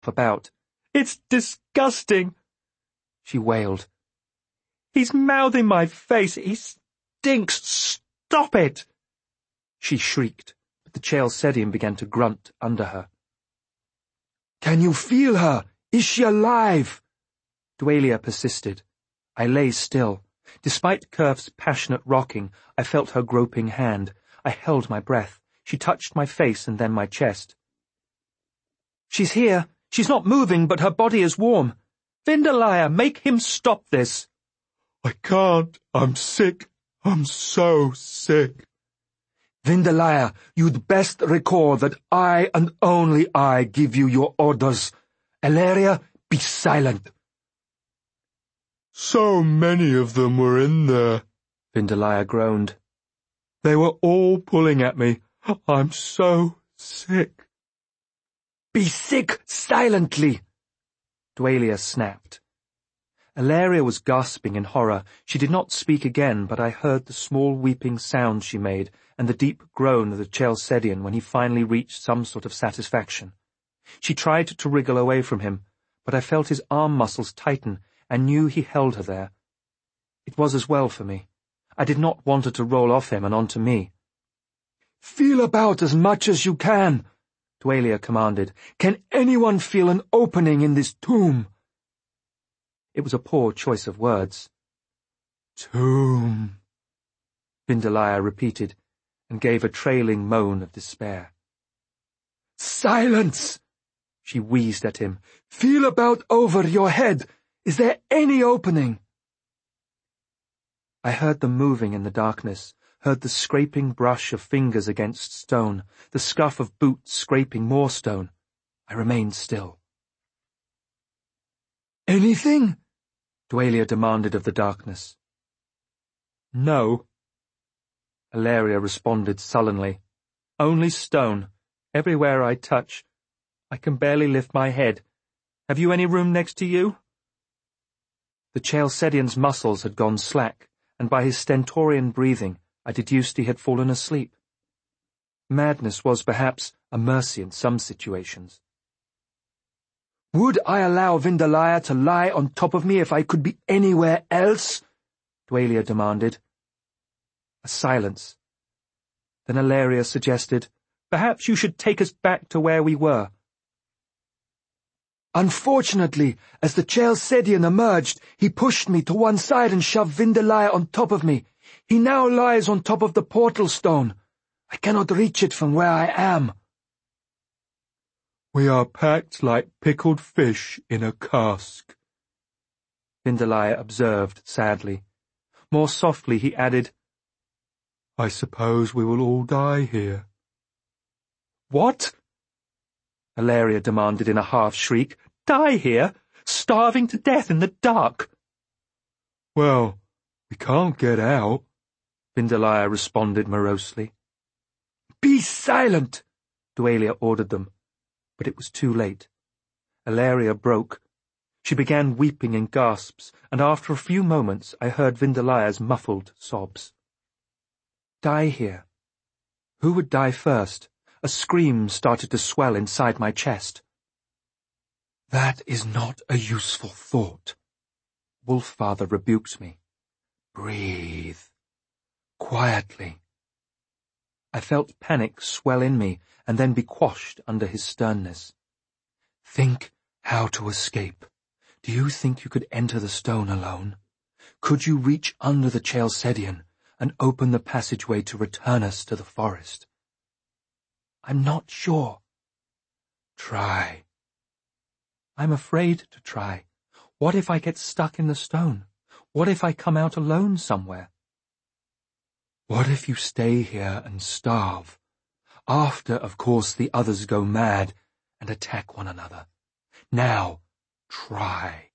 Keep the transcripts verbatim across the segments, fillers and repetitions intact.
about. "It's disgusting," she wailed. "He's mouthing my face. He stinks. Stop it!" She shrieked, but the Chalcedian began to grunt under her. "Can you feel her? Is she alive?" Dwalia persisted. I lay still. Despite Kerf's passionate rocking, I felt her groping hand. I held my breath. She touched my face and then my chest. "She's here. She's not moving, but her body is warm. Vindalaya, make him stop this." "I can't. I'm sick. I'm so sick." "Vindalaya, you'd best recall that I and only I give you your orders. Alleria, be silent." "So many of them were in there," Vindalaya groaned. "They were all pulling at me. I'm so sick." "Be sick silently," Dwalia snapped. Alleria was gasping in horror. She did not speak again, but I heard the small weeping sound she made and the deep groan of the Chalcedian when he finally reached some sort of satisfaction. She tried to wriggle away from him, but I felt his arm muscles tighten and knew he held her there. It was as well for me. I did not want her to roll off him and onto me. "Feel about as much as you can," Dwalia commanded. "Can anyone feel an opening in this tomb?" It was a poor choice of words. "Tomb," Vindalaya repeated, and gave a trailing moan of despair. "Silence!" she wheezed at him. "Feel about over your head. Is there any opening?" I heard them moving in the darkness, heard the scraping brush of fingers against stone, the scuff of boots scraping more stone. I remained still. "Anything?" Dwalia demanded of the darkness. "No," Alleria responded sullenly. "Only stone. Everywhere I touch. I can barely lift my head. Have you any room next to you?" The Chalcedian's muscles had gone slack, and by his stentorian breathing I deduced he had fallen asleep. Madness was perhaps a mercy in some situations. "Would I allow Vindalaya to lie on top of me if I could be anywhere else?" Dwalia demanded. A silence. Then Alleria suggested, "Perhaps you should take us back to where we were." "Unfortunately, as the Chalcedian emerged, he pushed me to one side and shoved Vindalaya on top of me. He now lies on top of the portal stone. I cannot reach it from where I am." "We are packed like pickled fish in a cask," Vindalaya observed sadly. More softly he added, "I suppose we will all die here." "What?" Alleria demanded in a half-shriek. "Die here? Starving to death in the dark?" "Well, we can't get out," Vindalaya responded morosely. "Be silent," Dwalia ordered them, but it was too late. Alleria broke. She began weeping in gasps, and after a few moments I heard Vindalaya's muffled sobs. Die here. Who would die first? A scream started to swell inside my chest. "That is not a useful thought," Wolffather rebuked me. "Breathe. Quietly." I felt panic swell in me and then be quashed under his sternness. "Think how to escape. Do you think you could enter the stone alone? Could you reach under the Chalcedian and open the passageway to return us to the forest?" "I'm not sure." "Try." "I'm afraid to try. What if I get stuck in the stone? What if I come out alone somewhere?" "What if you stay here and starve? After, of course, the others go mad and attack one another. Now, try."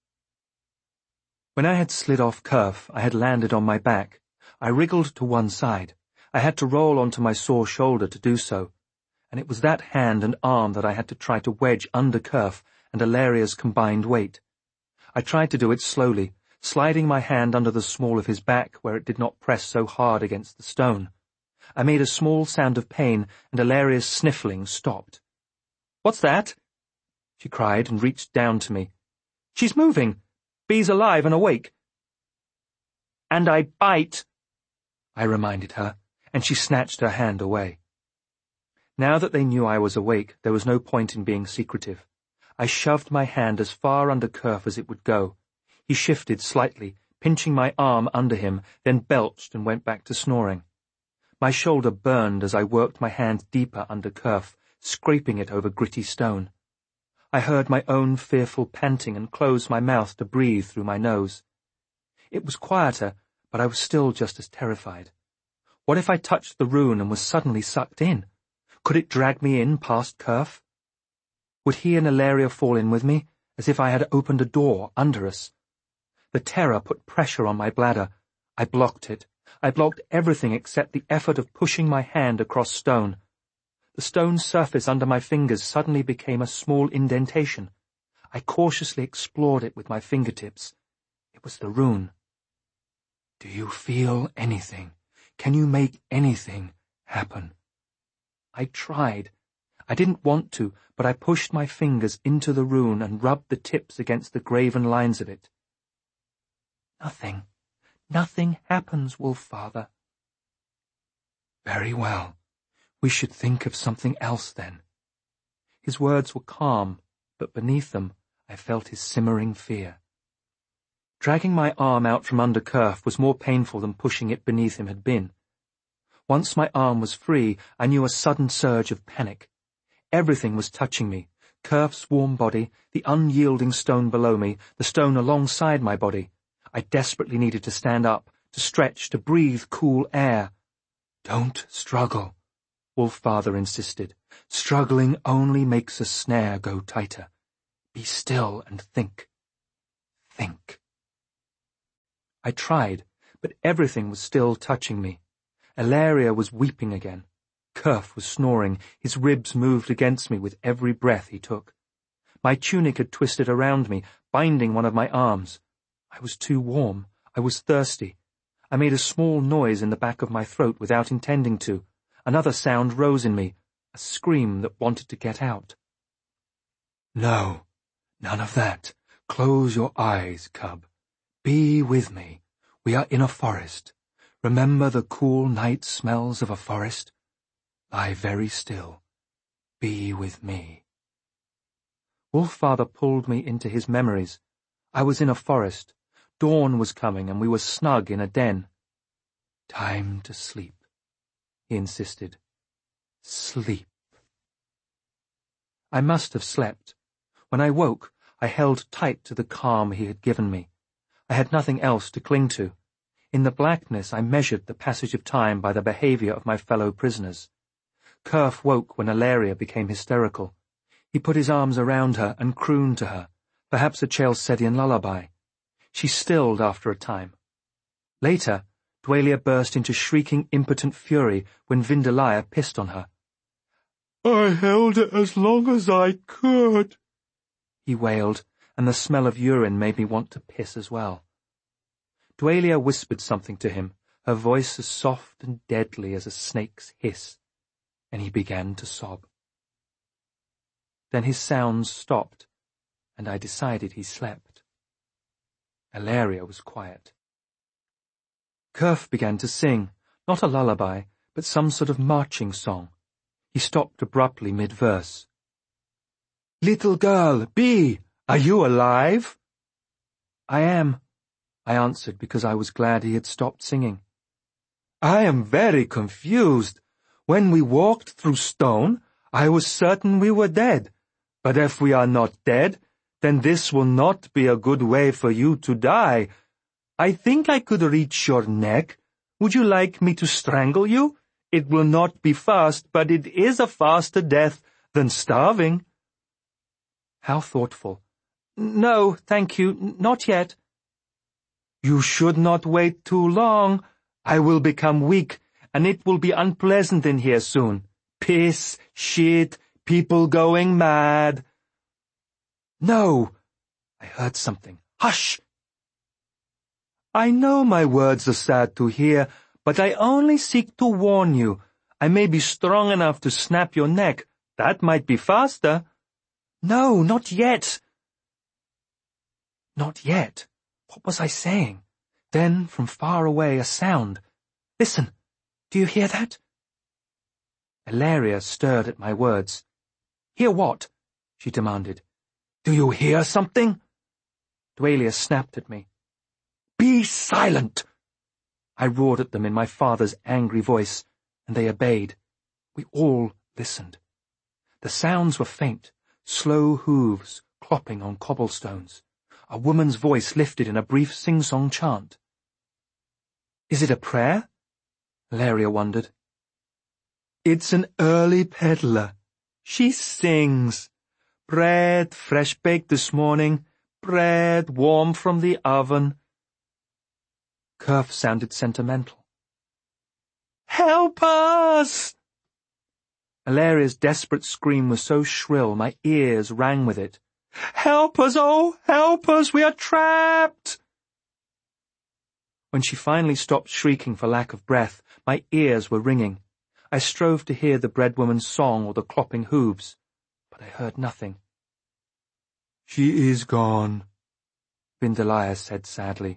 When I had slid off Kerf, I had landed on my back. I wriggled to one side. I had to roll onto my sore shoulder to do so, and it was that hand and arm that I had to try to wedge under Kerf and Alleria's combined weight. I tried to do it slowly, sliding my hand under the small of his back where it did not press so hard against the stone. I made a small sound of pain, and Alleria's sniffling stopped. "What's that?" she cried and reached down to me. She's moving. Bee's alive and awake. And I bite, I reminded her, and she snatched her hand away. Now that they knew I was awake, there was no point in being secretive. I shoved my hand as far under Kurf as it would go. He shifted slightly, pinching my arm under him, then belched and went back to snoring. My shoulder burned as I worked my hand deeper under Kurf, scraping it over gritty stone. I heard my own fearful panting and closed my mouth to breathe through my nose. It was quieter, but I was still just as terrified. What if I touched the rune and was suddenly sucked in? Could it drag me in past Kurf? Would he and Ilaria fall in with me, as if I had opened a door under us? The terror put pressure on my bladder. I blocked it. I blocked everything except the effort of pushing my hand across stone. The stone surface under my fingers suddenly became a small indentation. I cautiously explored it with my fingertips. It was the rune. Do you feel anything? Can you make anything happen? I tried. I didn't want to, but I pushed my fingers into the rune and rubbed the tips against the graven lines of it. Nothing. Nothing happens, Wolf-Father. Very well. We should think of something else then. His words were calm, but beneath them I felt his simmering fear. Dragging my arm out from under Kurf was more painful than pushing it beneath him had been. Once my arm was free, I knew a sudden surge of panic. Everything was touching me. Kurf's warm body, the unyielding stone below me, the stone alongside my body. I desperately needed to stand up, to stretch, to breathe cool air. Don't struggle, Wolf-Father insisted. Struggling only makes a snare go tighter. Be still and think. Think. I tried, but everything was still touching me. Ilaria was weeping again. Kurf was snoring. His ribs moved against me with every breath he took. My tunic had twisted around me, binding one of my arms. I was too warm. I was thirsty. I made a small noise in the back of my throat without intending to. Another sound rose in me, a scream that wanted to get out. No, none of that. Close your eyes, cub. Be with me. We are in a forest. Remember the cool night smells of a forest? Lie very still. Be with me. Wolf-Father pulled me into his memories. I was in a forest. Dawn was coming, and we were snug in a den. Time to sleep, he insisted. Sleep. I must have slept. When I woke, I held tight to the calm he had given me. I had nothing else to cling to. In the blackness, I measured the passage of time by the behavior of my fellow prisoners. Kurf woke when Ilaria became hysterical. He put his arms around her and crooned to her, perhaps a Chalcedian lullaby. She stilled after a time. Later, Dwalia burst into shrieking impotent fury when Vindelaya pissed on her. I held it as long as I could, he wailed, and the smell of urine made me want to piss as well. Dwalia whispered something to him, her voice as soft and deadly as a snake's hiss, and he began to sob. Then his sounds stopped, and I decided he slept. Ilaria was quiet. Kurf began to sing, not a lullaby, but some sort of marching song. He stopped abruptly mid-verse. Little girl, Bee, are you alive? I am, I answered because I was glad he had stopped singing. I am very confused. When we walked through stone, I was certain we were dead. But if we are not dead, then this will not be a good way for you to die. I think I could reach your neck. Would you like me to strangle you? It will not be fast, but it is a faster death than starving. How thoughtful. No, thank you, not yet. You should not wait too long. I will become weak, and it will be unpleasant in here soon. Piss, shit, people going mad. No, I heard something. Hush! I know my words are sad to hear, but I only seek to warn you. I may be strong enough to snap your neck. That might be faster. No, not yet. Not yet. What was I saying? Then, from far away, a sound. Listen, do you hear that? Ilaria stirred at my words. Hear what? She demanded. Do you hear something? Dwalia snapped at me. Be silent! I roared at them in my father's angry voice, and they obeyed. We all listened. The sounds were faint, slow hooves clopping on cobblestones. A woman's voice lifted in a brief sing-song chant. Is it a prayer? Ilaria wondered. It's an early peddler. She sings. Bread fresh baked this morning, bread warm from the oven. Curf sounded sentimental. Help us! Ilaria's desperate scream was so shrill my ears rang with it. Help us, oh, help us, we are trapped! When she finally stopped shrieking for lack of breath, my ears were ringing. I strove to hear the breadwoman's song or the clopping hooves, but I heard nothing. She is gone, Vindelaya said sadly.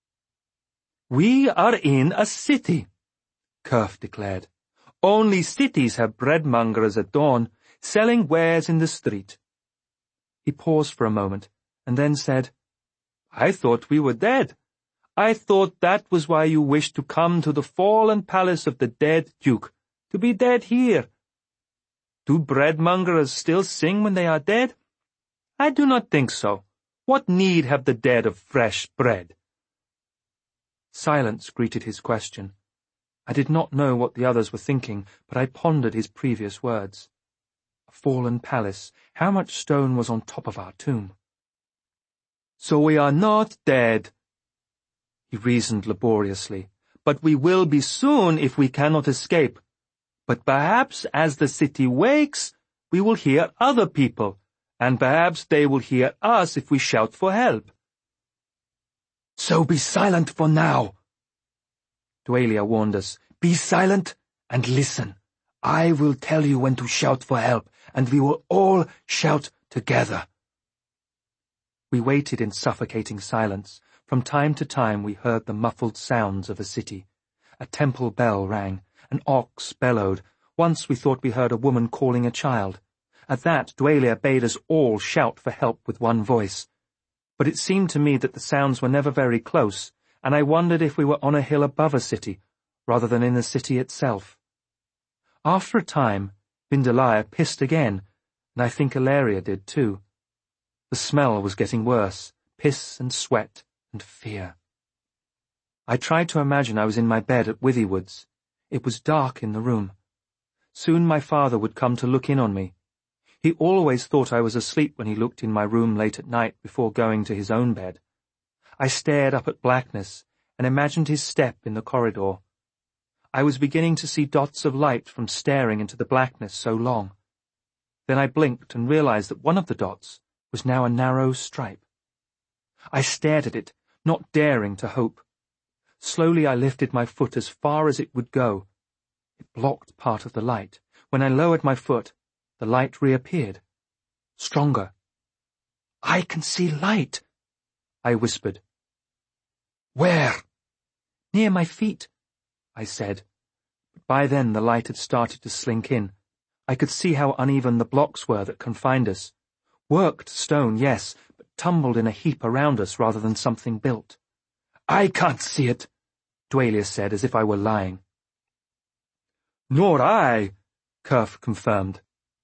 We are in a city, Curf declared. Only cities have breadmongers at dawn, selling wares in the street. He paused for a moment, and then said, I thought we were dead. I thought that was why you wished to come to the fallen palace of the dead duke, to be dead here. Do breadmongers still sing when they are dead? I do not think so. What need have the dead of fresh bread? Silence greeted his question. I did not know what the others were thinking, but I pondered his previous words. A fallen palace, how much stone was on top of our tomb? So we are not dead, he reasoned laboriously, but we will be soon if we cannot escape. But perhaps as the city wakes, we will hear other people, and perhaps they will hear us if we shout for help. So be silent for now, Dwalia warned us. Be silent and listen. I will tell you when to shout for help, and we will all shout together. We waited in suffocating silence. From time to time we heard the muffled sounds of a city. A temple bell rang, an ox bellowed. Once we thought we heard a woman calling a child. At that, Dwalia bade us all shout for help with one voice. But it seemed to me that the sounds were never very close, and I wondered if we were on a hill above a city, rather than in the city itself. After a time, Vindelaya pissed again, and I think Ilaria did too. The smell was getting worse, piss and sweat and fear. I tried to imagine I was in my bed at Withywood's. It was dark in the room. Soon my father would come to look in on me. He always thought I was asleep when he looked in my room late at night before going to his own bed. I stared up at blackness and imagined his step in the corridor. I was beginning to see dots of light from staring into the blackness so long. Then I blinked and realized that one of the dots was now a narrow stripe. I stared at it, not daring to hope. Slowly I lifted my foot as far as it would go. It blocked part of the light. When I lowered my foot, the light reappeared. Stronger. I can see light, I whispered. Where? Near my feet, I said. But by then the light had started to slink in. I could see how uneven the blocks were that confined us. Worked stone, yes, but tumbled in a heap around us rather than something built. I can't see it, Dwalia said, as if I were lying. Nor I, Curf confirmed.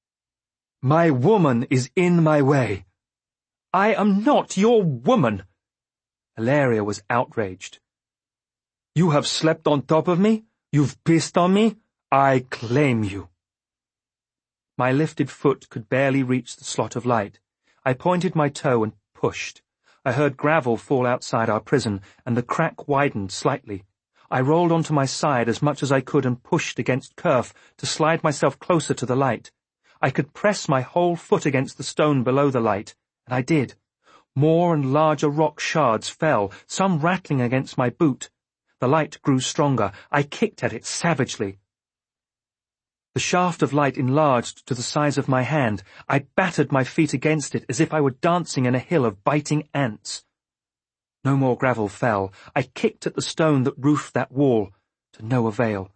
My woman is in my way. I am not your woman. Ilaria was outraged. You have slept on top of me? You've pissed on me? I claim you. My lifted foot could barely reach the slot of light. I pointed my toe and pushed. I heard gravel fall outside our prison, and the crack widened slightly. I rolled onto my side as much as I could and pushed against Curf to slide myself closer to the light. I could press my whole foot against the stone below the light, and I did. More and larger rock shards fell, some rattling against my boot. The light grew stronger. I kicked at it savagely. The shaft of light enlarged to the size of my hand. I battered my feet against it as if I were dancing in a hill of biting ants. No more gravel fell. I kicked at the stone that roofed that wall, to no avail.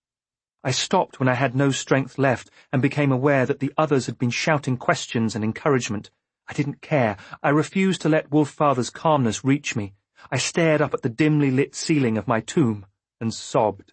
I stopped when I had no strength left and became aware that the others had been shouting questions and encouragement. I didn't care. I refused to let Wolffather's calmness reach me. I stared up at the dimly lit ceiling of my tomb and sobbed.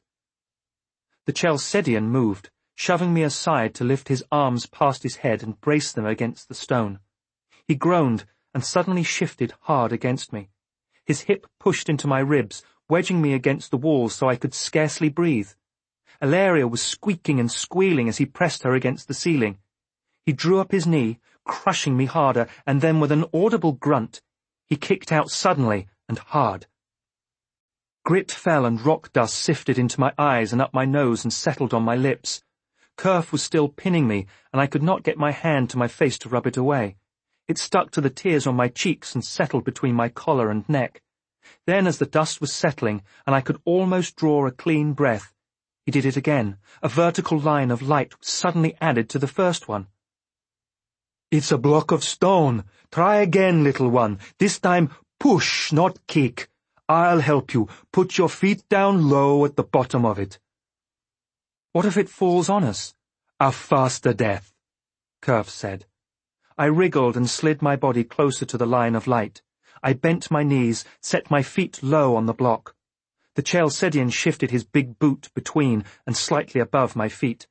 The Chalcedian moved, shoving me aside to lift his arms past his head and brace them against the stone. He groaned and suddenly shifted hard against me. His hip pushed into my ribs, wedging me against the wall so I could scarcely breathe. Ilaria was squeaking and squealing as he pressed her against the ceiling. He drew up his knee, crushing me harder, and then with an audible grunt, he kicked out suddenly and hard. Grit fell and rock dust sifted into my eyes and up my nose and settled on my lips. Kerf was still pinning me, and I could not get my hand to my face to rub it away. It stuck to the tears on my cheeks and settled between my collar and neck. Then, as the dust was settling, and I could almost draw a clean breath, he did it again. A vertical line of light was suddenly added to the first one. "It's a block of stone. Try again, little one. This time push, not kick. I'll help you. Put your feet down low at the bottom of it." "What if it falls on us?" "A faster death," Kerf said. I wriggled and slid my body closer to the line of light. I bent my knees, set my feet low on the block. The Chalcedian shifted his big boot between and slightly above my feet.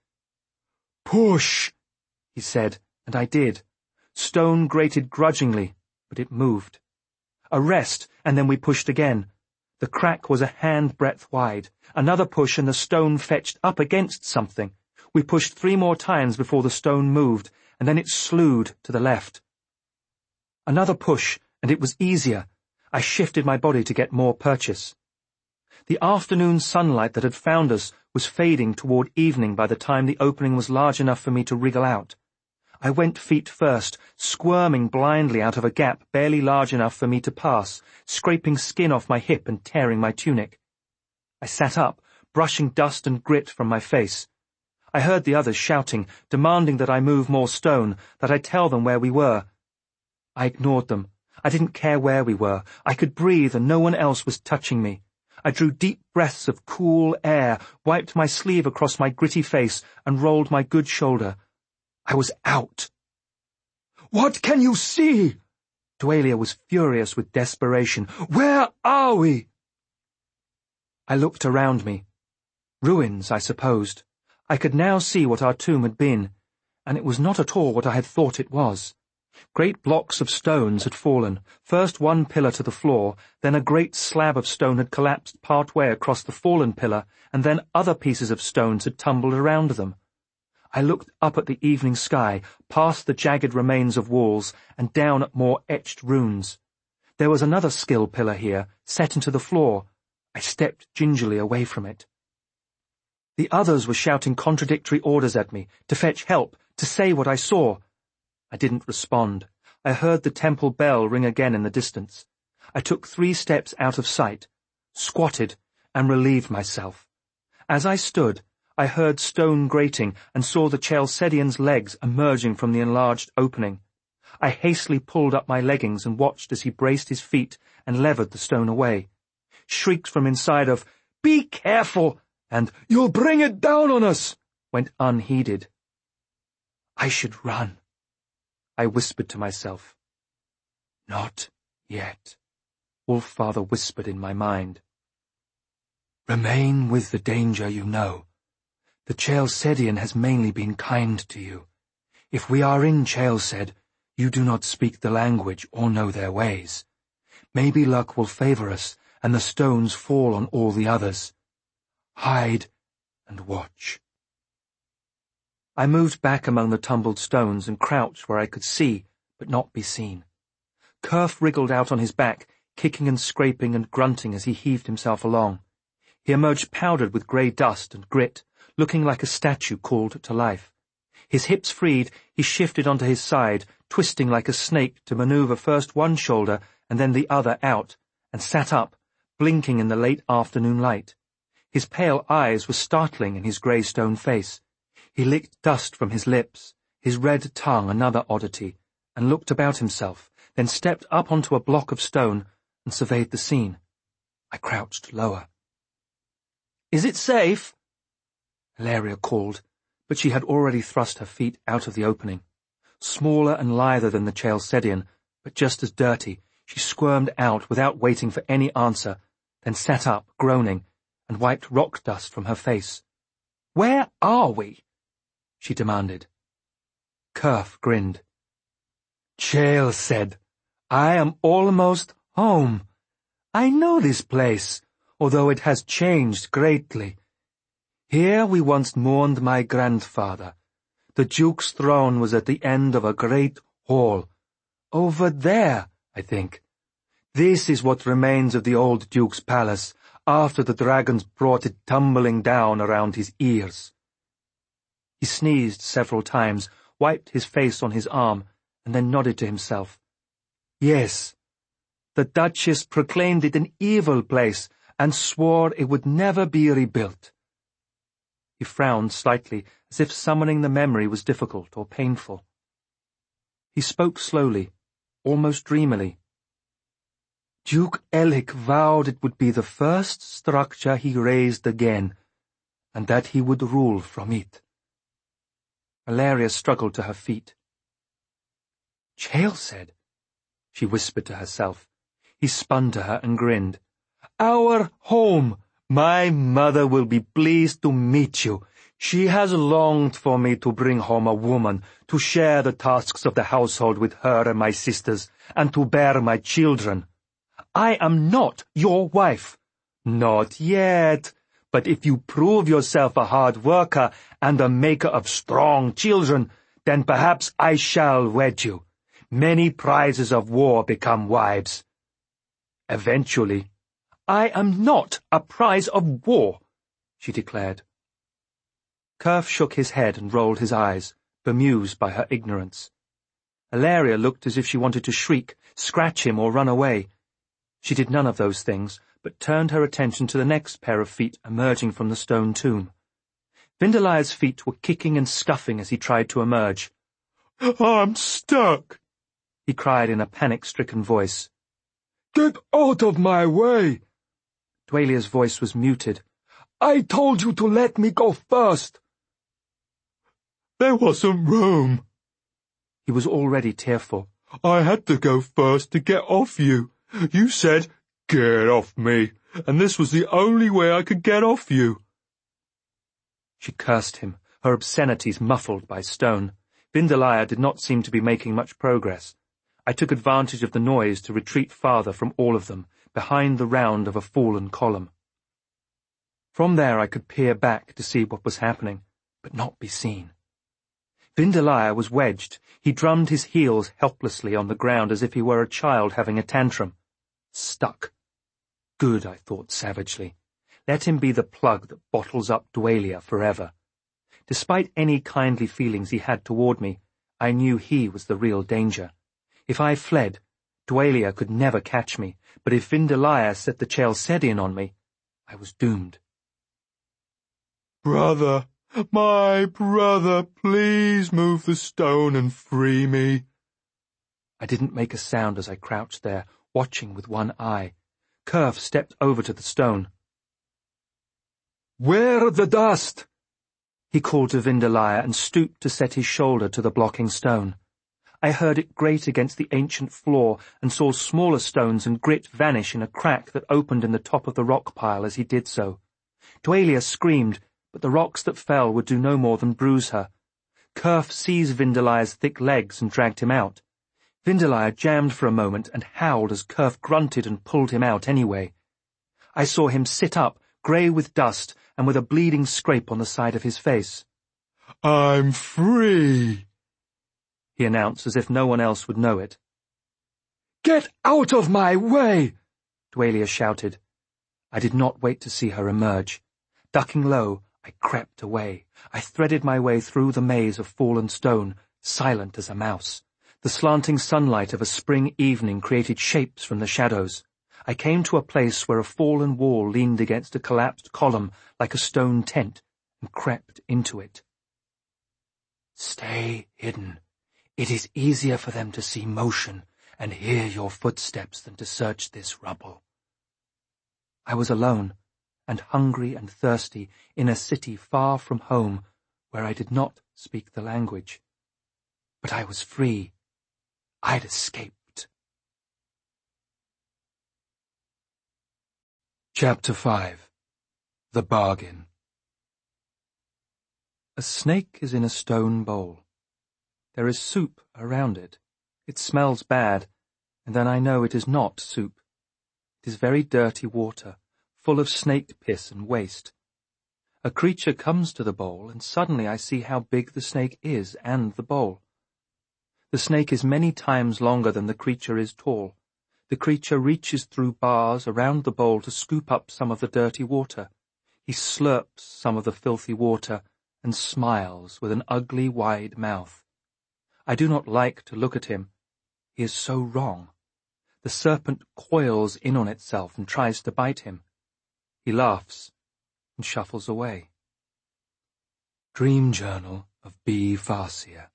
"Push," he said, and I did. Stone grated grudgingly, but it moved. A rest, and then we pushed again. The crack was a hand-breadth wide. Another push and the stone fetched up against something. We pushed three more times before the stone moved, and then it slewed to the left. Another push, and it was easier. I shifted my body to get more purchase. The afternoon sunlight that had found us was fading toward evening by the time the opening was large enough for me to wriggle out. I went feet first, squirming blindly out of a gap barely large enough for me to pass, scraping skin off my hip and tearing my tunic. I sat up, brushing dust and grit from my face. I heard the others shouting, demanding that I move more stone, that I tell them where we were. I ignored them. I didn't care where we were. I could breathe and no one else was touching me. I drew deep breaths of cool air, wiped my sleeve across my gritty face, and rolled my good shoulder. I was out. "What can you see?" Dwalia was furious with desperation. "Where are we?" I looked around me. Ruins, I supposed. I could now see what our tomb had been, and it was not at all what I had thought it was. Great blocks of stones had fallen, first one pillar to the floor, then a great slab of stone had collapsed part way across the fallen pillar, and then other pieces of stones had tumbled around them. I looked up at the evening sky, past the jagged remains of walls, and down at more etched runes. There was another skill pillar here, set into the floor. I stepped gingerly away from it. The others were shouting contradictory orders at me, to fetch help, to say what I saw. I didn't respond. I heard the temple bell ring again in the distance. I took three steps out of sight, squatted, and relieved myself. As I stood, I heard stone grating and saw the Chalcedian's legs emerging from the enlarged opening. I hastily pulled up my leggings and watched as he braced his feet and levered the stone away. Shrieks from inside of, "Be careful!" and "You'll bring it down on us!" went unheeded. I should run, I whispered to myself. "Not yet," Wolffather whispered in my mind. "Remain with the danger you know. The Chalcedian has mainly been kind to you. If we are in Chalced, you do not speak the language or know their ways. Maybe luck will favor us, and the stones fall on all the others. Hide and watch." I moved back among the tumbled stones and crouched where I could see, but not be seen. Kerf wriggled out on his back, kicking and scraping and grunting as he heaved himself along. He emerged powdered with grey dust and grit, looking like a statue called to life. His hips freed, he shifted onto his side, twisting like a snake to maneuver first one shoulder and then the other out, and sat up, blinking in the late afternoon light. His pale eyes were startling in his grey stone face. He licked dust from his lips, his red tongue another oddity, and looked about himself, then stepped up onto a block of stone and surveyed the scene. I crouched lower. "Is it safe?" Hilaria called, but she had already thrust her feet out of the opening. Smaller and lither than the Chalcedian, but just as dirty, she squirmed out without waiting for any answer, then sat up, groaning, and wiped rock dust from her face. "Where are we?" she demanded. Kurf grinned. Chael said, "I am almost home. I know this place, although it has changed greatly. Here we once mourned my grandfather. The Duke's throne was at the end of a great hall. Over there, I think. This is what remains of the old Duke's palace, after the dragons brought it tumbling down around his ears." He sneezed several times, wiped his face on his arm, and then nodded to himself. "Yes, the Duchess proclaimed it an evil place and swore it would never be rebuilt." He frowned slightly, as if summoning the memory was difficult or painful. He spoke slowly, almost dreamily. "Duke Ellic vowed it would be the first structure he raised again, and that he would rule from it." Hilaria struggled to her feet. "Chael said," she whispered to herself. He spun to her and grinned. "Our home! My mother will be pleased to meet you. She has longed for me to bring home a woman, to share the tasks of the household with her and my sisters, and to bear my children. I am not your wife. Not yet. But if you prove yourself a hard worker and a maker of strong children, then perhaps I shall wed you. Many prizes of war become wives. Eventually. I am not a prize of war," she declared. Kurf shook his head and rolled his eyes, bemused by her ignorance. Hilaria looked as if she wanted to shriek, scratch him, or run away. She did none of those things, but turned her attention to the next pair of feet emerging from the stone tomb. Vindalia's feet were kicking and scuffing as he tried to emerge. "I'm stuck," he cried in a panic-stricken voice. "Get out of my way!" Dwalia's voice was muted. "I told you to let me go first." "There wasn't room." He was already tearful. "I had to go first to get off you. You said, 'Get off me,' and this was the only way I could get off you." She cursed him, her obscenities muffled by stone. Vindalia did not seem to be making much progress. I took advantage of the noise to retreat farther from all of them, behind the round of a fallen column. From there I could peer back to see what was happening, but not be seen. Vindalia was wedged. He drummed his heels helplessly on the ground as if he were a child having a tantrum. Stuck. Good, I thought savagely. Let him be the plug that bottles up Dwalia forever. Despite any kindly feelings he had toward me, I knew he was the real danger. If I fled, Dwalia could never catch me, but if Vindalia set the Chalcedian on me, I was doomed. "Brother, my brother, please move the stone and free me." I didn't make a sound as I crouched there, watching with one eye. Kurf stepped over to the stone. "Where the dust?" He called to Vindalia and stooped to set his shoulder to the blocking stone. I heard it grate against the ancient floor and saw smaller stones and grit vanish in a crack that opened in the top of the rock pile as he did so. Dwalia screamed, but the rocks that fell would do no more than bruise her. Kurf seized Vindalia's thick legs and dragged him out. Vindalia jammed for a moment and howled as Kurf grunted and pulled him out anyway. I saw him sit up, grey with dust and with a bleeding scrape on the side of his face. "I'm free," he announced as if no one else would know it. "Get out of my way!" Dwalia shouted. I did not wait to see her emerge. Ducking low, I crept away. I threaded my way through the maze of fallen stone, silent as a mouse. The slanting sunlight of a spring evening created shapes from the shadows. I came to a place where a fallen wall leaned against a collapsed column like a stone tent, and crept into it. Stay hidden. It is easier for them to see motion and hear your footsteps than to search this rubble. I was alone, and hungry and thirsty, in a city far from home, where I did not speak the language. But I was free. I'd escaped. Chapter five. The Bargain. A snake is in a stone bowl. There is soup around it. It smells bad, and then I know it is not soup. It is very dirty water, full of snake piss and waste. A creature comes to the bowl, and suddenly I see how big the snake is and the bowl. The snake is many times longer than the creature is tall. The creature reaches through bars around the bowl to scoop up some of the dirty water. He slurps some of the filthy water and smiles with an ugly, wide mouth. I do not like to look at him. He is so wrong. The serpent coils in on itself and tries to bite him. He laughs and shuffles away. Dream Journal of B. Farseer.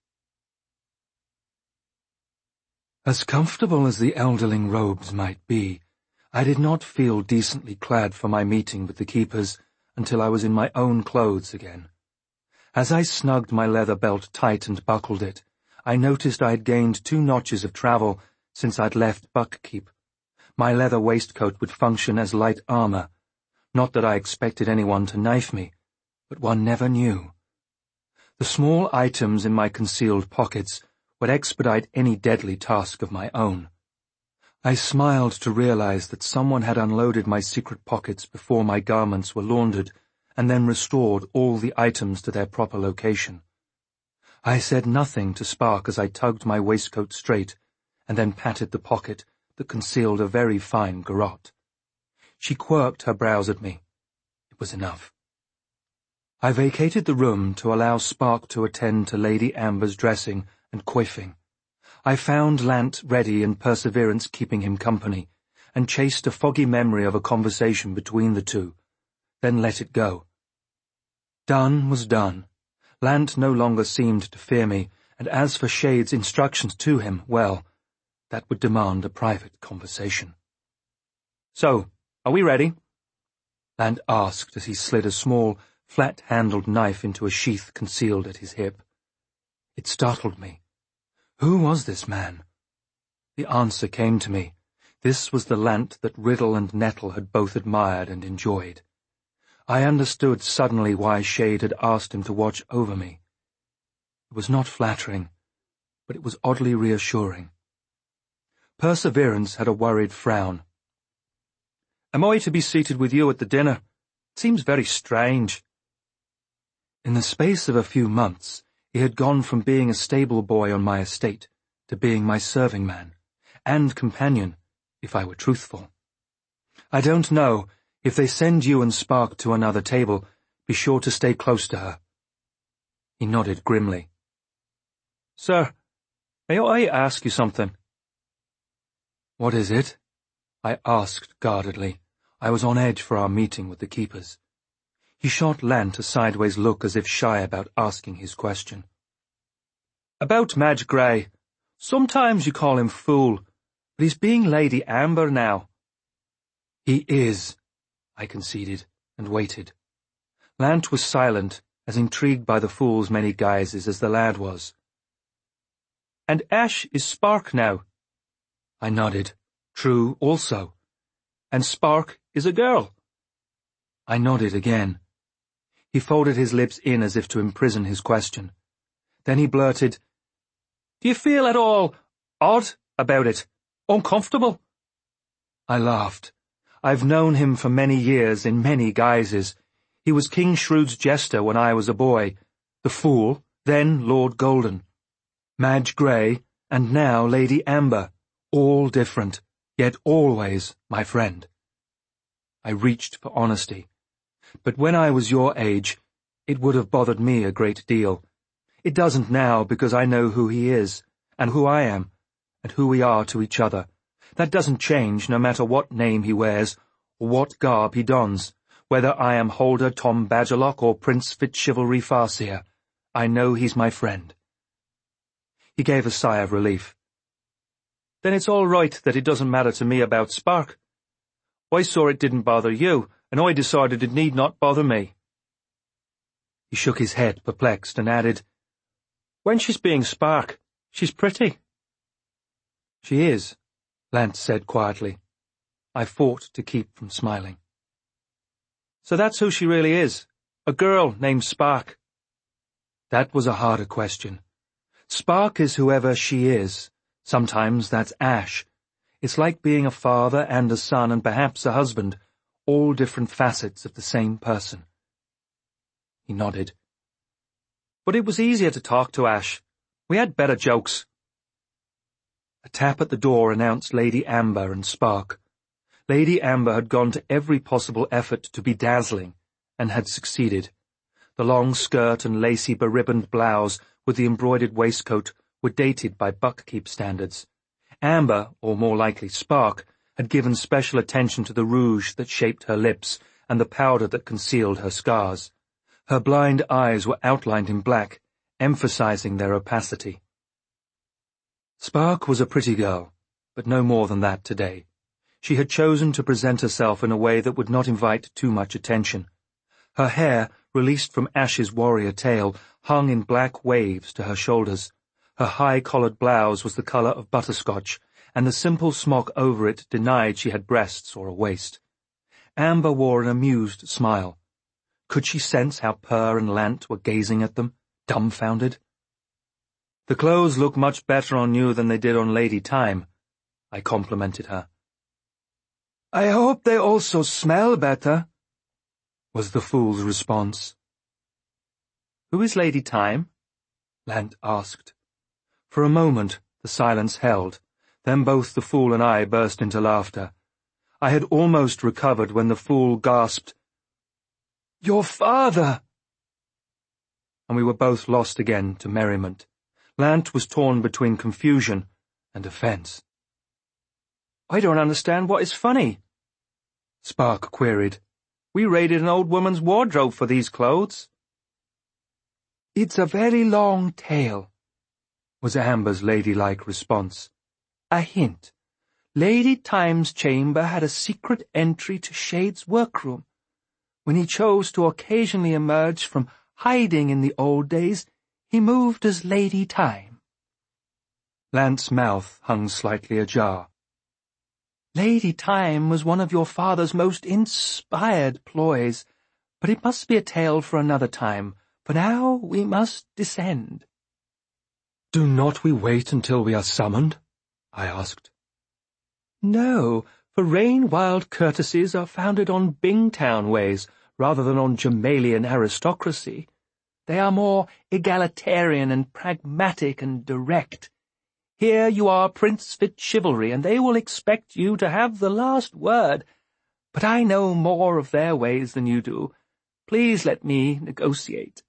As comfortable as the elderling robes might be, I did not feel decently clad for my meeting with the keepers until I was in my own clothes again. As I snugged my leather belt tight and buckled it, I noticed I had gained two notches of travel since I'd left Buckkeep. My leather waistcoat would function as light armor. Not that I expected anyone to knife me, but one never knew. The small items in my concealed pockets would expedite any deadly task of my own. I smiled to realize that someone had unloaded my secret pockets before my garments were laundered, and then restored all the items to their proper location. I said nothing to Spark as I tugged my waistcoat straight, and then patted the pocket that concealed a very fine garrote. She quirked her brows at me. It was enough. I vacated the room to allow Spark to attend to Lady Amber's dressing and coiffing. I found Lant ready and Perseverance keeping him company, and chased a foggy memory of a conversation between the two, then let it go. Done was done. Lant no longer seemed to fear me, and as for Shade's instructions to him, well, that would demand a private conversation. "So, are we ready?" Lant asked as he slid a small, flat-handled knife into a sheath concealed at his hip. It startled me. Who was this man? The answer came to me. This was the Lant that Riddle and Nettle had both admired and enjoyed. I understood suddenly why Shade had asked him to watch over me. It was not flattering, but it was oddly reassuring. Perseverance had a worried frown. "Am I to be seated with you at the dinner? It seems very strange." In the space of a few months, he had gone from being a stable boy on my estate to being my serving man, and companion, if I were truthful. "I don't know. If they send you and Spark to another table, be sure to stay close to her." He nodded grimly. "Sir, may I ask you something?" "What is it?" I asked guardedly. I was on edge for our meeting with the keepers. He shot Lant a sideways look as if shy about asking his question. "About Madge Grey. Sometimes you call him fool, but he's being Lady Amber now." "He is," I conceded, and waited. Lant was silent, as intrigued by the fool's many guises as the lad was. "And Ash is Spark now." I nodded. True, also. "And Spark is a girl." I nodded again. He folded his lips in as if to imprison his question. Then he blurted, "Do you feel at all odd about it? Uncomfortable?" I laughed. I've known him for many years in many guises. He was King Shrewd's jester when I was a boy, the Fool, then Lord Golden, Madge Grey, and now Lady Amber, all different, yet always my friend. I reached for honesty. But when I was your age, it would have bothered me a great deal. It doesn't now because I know who he is, and who I am, and who we are to each other. That doesn't change no matter what name he wears, or what garb he dons, whether I am Holder Tom Badgerlock or Prince Fitzchivalry Farseer. I know he's my friend." He gave a sigh of relief. "Then it's all right that it doesn't matter to me about Spark. I saw it didn't bother you, and I decided it need not bother me." He shook his head, perplexed, and added, "When she's being Spark, she's pretty." "She is," Lance said quietly. I fought to keep from smiling. "So that's who she really is, a girl named Spark." That was a harder question. Spark is whoever she is. Sometimes that's Ash. It's like being a father and a son and perhaps a husband, all different facets of the same person. He nodded. "But it was easier to talk to Ash. We had better jokes." A tap at the door announced Lady Amber and Spark. Lady Amber had gone to every possible effort to be dazzling, and had succeeded. The long skirt and lacy beribboned blouse with the embroidered waistcoat were dated by Buckkeep standards. Amber, or more likely Spark, had given special attention to the rouge that shaped her lips and the powder that concealed her scars. Her blind eyes were outlined in black, emphasizing their opacity. Spark was a pretty girl, but no more than that today. She had chosen to present herself in a way that would not invite too much attention. Her hair, released from Ash's warrior tail, hung in black waves to her shoulders. Her high-collared blouse was the colour of butterscotch, and the simple smock over it denied she had breasts or a waist. Amber wore an amused smile. Could she sense how Purr and Lant were gazing at them, dumbfounded? "The clothes look much better on you than they did on Lady Time," I complimented her. "I hope they also smell better," was the fool's response. "Who is Lady Time?" Lant asked. For a moment the silence held, then both the fool and I burst into laughter. I had almost recovered when the fool gasped, "Your father!" And we were both lost again to merriment. Lant was torn between confusion and offence. "I don't understand what is funny," Spark queried. "We raided an old woman's wardrobe for these clothes." "It's a very long tale," was Amber's ladylike response. "A hint. Lady Time's chamber had a secret entry to Shade's workroom. When he chose to occasionally emerge from hiding in the old days, he moved as Lady Time." Lant's mouth hung slightly ajar. "Lady Time was one of your father's most inspired ploys, but it must be a tale for another time. For now we must descend." "Do not we wait until we are summoned?" I asked. "No, for Rain-Wild courtesies are founded on Bingtown ways rather than on Jamalian aristocracy. They are more egalitarian and pragmatic and direct. Here you are Prince Fitzchivalry, and they will expect you to have the last word. But I know more of their ways than you do. Please let me negotiate."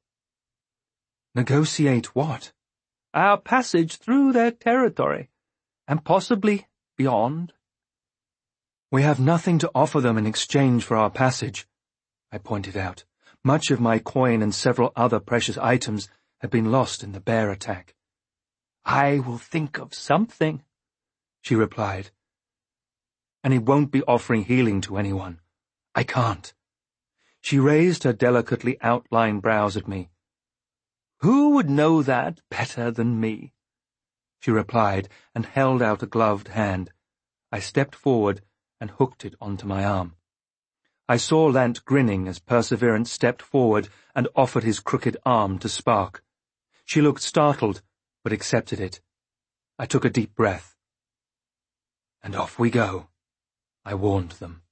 "Negotiate what?" "Our passage through their territory, and possibly beyond." "We have nothing to offer them in exchange for our passage," I pointed out. Much of my coin and several other precious items had been lost in the bear attack. "I will think of something," she replied. "And it won't be offering healing to anyone. I can't." She raised her delicately outlined brows at me. "Who would know that better than me?" she replied, and held out a gloved hand. I stepped forward and hooked it onto my arm. I saw Lant grinning as Perseverance stepped forward and offered his crooked arm to Spark. She looked startled, but accepted it. I took a deep breath. "And off we go," I warned them.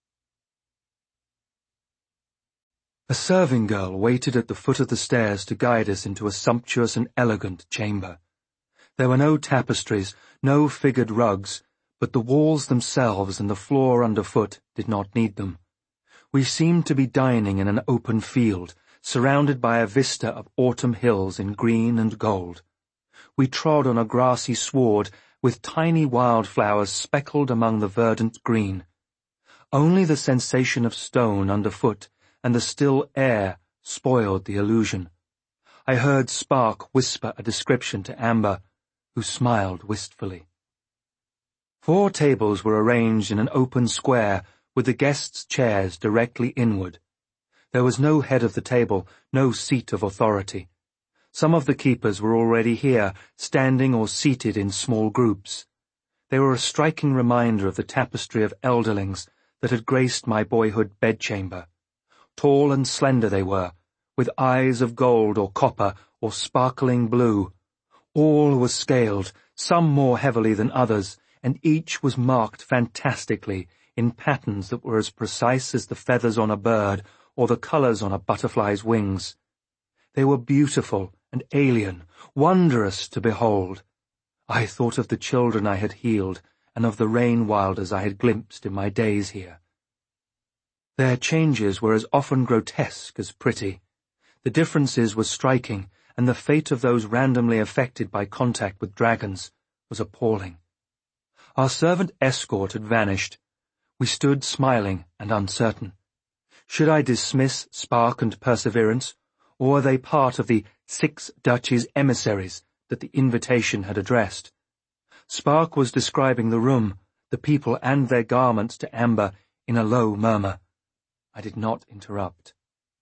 A serving girl waited at the foot of the stairs to guide us into a sumptuous and elegant chamber. There were no tapestries, no figured rugs, but the walls themselves and the floor underfoot did not need them. We seemed to be dining in an open field, surrounded by a vista of autumn hills in green and gold. We trod on a grassy sward with tiny wildflowers speckled among the verdant green. Only the sensation of stone underfoot and the still air spoiled the illusion. I heard Spark whisper a description to Amber, who smiled wistfully. Four tables were arranged in an open square with the guests' chairs directly inward. There was no head of the table, no seat of authority. Some of the keepers were already here, standing or seated in small groups. They were a striking reminder of the tapestry of elderlings that had graced my boyhood bedchamber. Tall and slender they were, with eyes of gold or copper or sparkling blue. All was scaled, some more heavily than others, and each was marked fantastically in patterns that were as precise as the feathers on a bird or the colours on a butterfly's wings. They were beautiful and alien, wondrous to behold. I thought of the children I had healed and of the rain wilders I had glimpsed in my days here. Their changes were as often grotesque as pretty. The differences were striking, and the fate of those randomly affected by contact with dragons was appalling. Our servant escort had vanished. We stood smiling and uncertain. Should I dismiss Spark and Perseverance, or were they part of the Six Duchies emissaries that the invitation had addressed? Spark was describing the room, the people and their garments to Amber in a low murmur. I did not interrupt.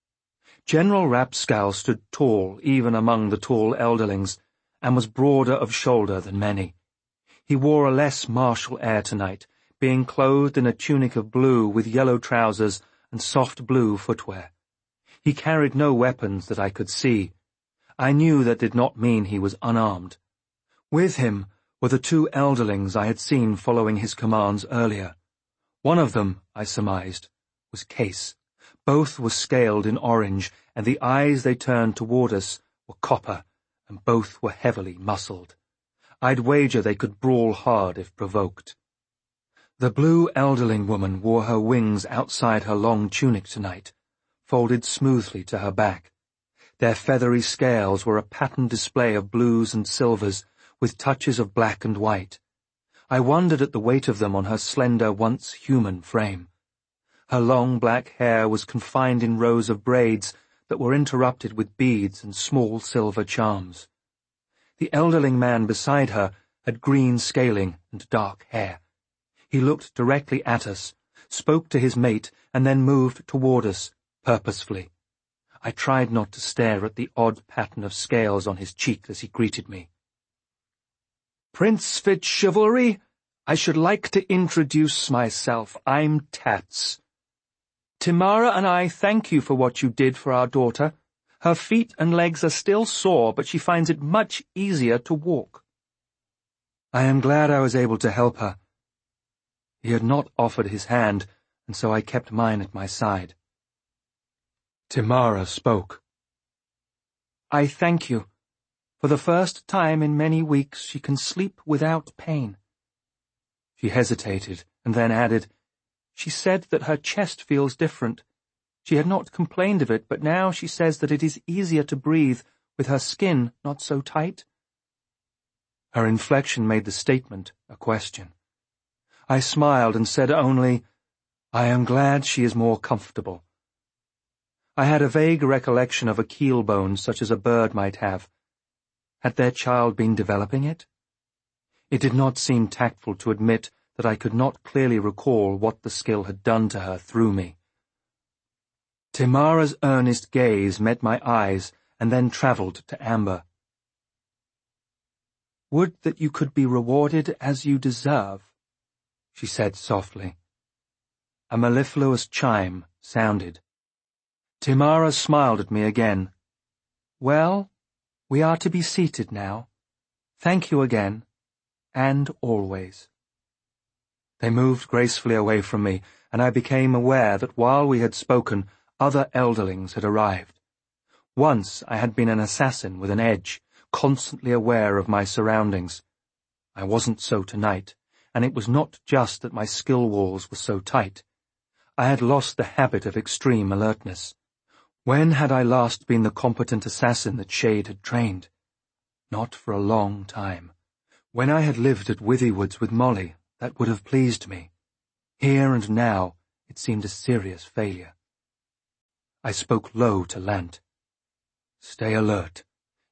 General Rapscal stood tall even among the tall elderlings, and was broader of shoulder than many. He wore a less martial air tonight, being clothed in a tunic of blue with yellow trousers and soft blue footwear. He carried no weapons that I could see. I knew that did not mean he was unarmed. With him were the two elderlings I had seen following his commands earlier. One of them, I surmised, was Case. Both were scaled in orange, and the eyes they turned toward us were copper, and both were heavily muscled. I'd wager they could brawl hard if provoked. The blue elderling woman wore her wings outside her long tunic tonight, folded smoothly to her back. Their feathery scales were a patterned display of blues and silvers, with touches of black and white. I wondered at the weight of them on her slender, once human frame. Her long black hair was confined in rows of braids that were interrupted with beads and small silver charms. The elderling man beside her had green scaling and dark hair. He looked directly at us, spoke to his mate, and then moved toward us, purposefully. I tried not to stare at the odd pattern of scales on his cheek as he greeted me. "Prince Fitzchivalry, I should like to introduce myself. I'm Tats. Timara and I thank you for what you did for our daughter. Her feet and legs are still sore, but she finds it much easier to walk." I am glad I was able to help her. He had not offered his hand, and so I kept mine at my side. Timara spoke. "I thank you. For the first time in many weeks she can sleep without pain." She hesitated, and then added, "She said that her chest feels different. She had not complained of it, but now she says that it is easier to breathe with her skin not so tight." Her inflection made the statement a question. I smiled and said only, "I am glad she is more comfortable." I had a vague recollection of a keel bone such as a bird might have. Had their child been developing it? It did not seem tactful to admit that I could not clearly recall what the skill had done to her through me. Timara's earnest gaze met my eyes and then travelled to Amber. "Would that you could be rewarded as you deserve," she said softly. A mellifluous chime sounded. Timara smiled at me again. "Well, we are to be seated now. Thank you again, and always." They moved gracefully away from me, and I became aware that while we had spoken, other elderlings had arrived. Once I had been an assassin with an edge, constantly aware of my surroundings. I wasn't so tonight, and it was not just that my skill walls were so tight. I had lost the habit of extreme alertness. When had I last been the competent assassin that Shade had trained? Not for a long time. When I had lived at Withywood's with Molly, that would have pleased me. Here and now, it seemed a serious failure. I spoke low to Lant. "Stay alert.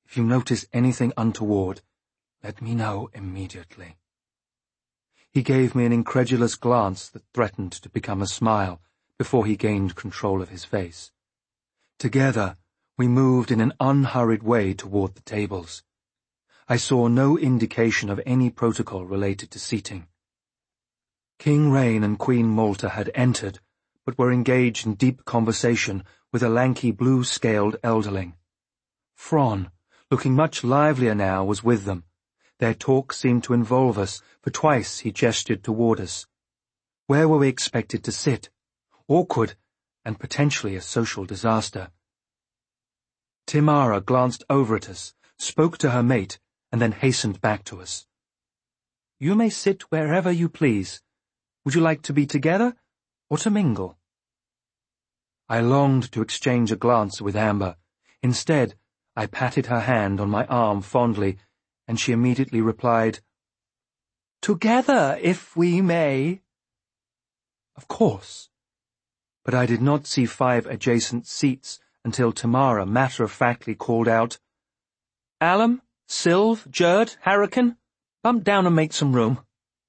If you notice anything untoward, let me know immediately." He gave me an incredulous glance that threatened to become a smile before he gained control of his face. Together, we moved in an unhurried way toward the tables. I saw no indication of any protocol related to seating. King Rain and Queen Malta had entered, but were engaged in deep conversation with a lanky blue-scaled elderling. Fron, looking much livelier now, was with them. Their talk seemed to involve us, for twice he gestured toward us. Where were we expected to sit? Awkward, and potentially a social disaster. Timara glanced over at us, spoke to her mate, and then hastened back to us. "You may sit wherever you please. Would you like to be together, or to mingle?" I longed to exchange a glance with Amber. Instead, I patted her hand on my arm fondly, and she immediately replied, "Together, if we may." Of course. But I did not see five adjacent seats until Timara matter-of-factly called out, "Alum, Sylve, Gerd, Harrican, bump down and make some room."